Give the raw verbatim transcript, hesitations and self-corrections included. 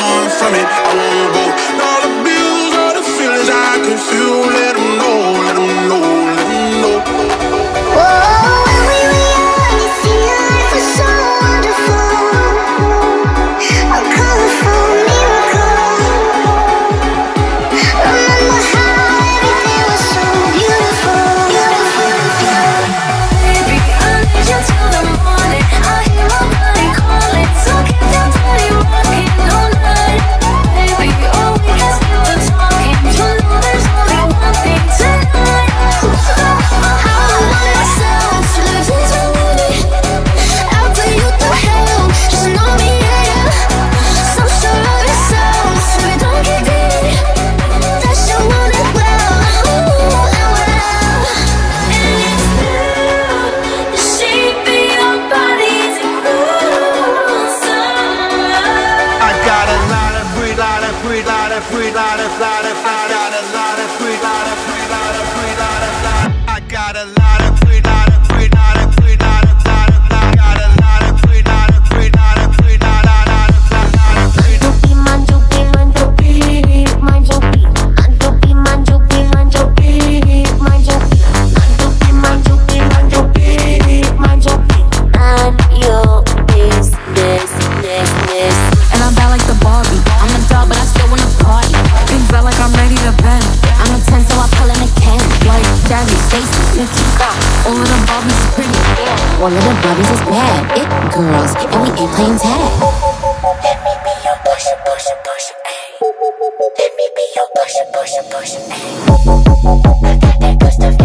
one from it, I won't go. All the bills, all the feelings I can feel, let them know, let them know, let them know. Whoa, when we were young, it seemed life was so wonderful. A colorful miracle. Remember how everything was so beautiful, beautiful, beautiful. Baby, I need you till the morning. I hear my body calling, so keep that body rocking all night. Baby, all we can do is talking. You know there's only one thing tonight. How I want myself to live this way. After you to hell, just know me, yeah, yeah. So sure of yourself, so we don't get deep. That you want it well, ooh, and well. And it's you, the shape of your body's a gruesome. I got a lot of free, lot of free, lot of free, lot of, lot of, I got a lot of free, lot of free, lot of free, lot of, lot. I got a lot of free, lot of free, lot of free, lot of, lot of, lot. Got a lot of free, lot of free, lot of free, lot of, lot of, lot of free. Manjopi, manjopi, manjopi, manjopi, manjopi, manjopi, manjopi, manjopi, manjopi, manjopi, manjopi, and your business, business. And I'm bad like the Barbie. I'm a doll, but I still wanna party. Big felt like I'm ready to bend. I'm a ten, so I pull in a can. Like Jazzy, Stacy, Nikki, all of the Barbies is pretty. One of the Barbies is bad, it girls, and we ain't playing tag. Let me be your pusher, pusher, pusher, ayy. Let me be your pusher, pusher, pusher, ayy. I got that good stuff.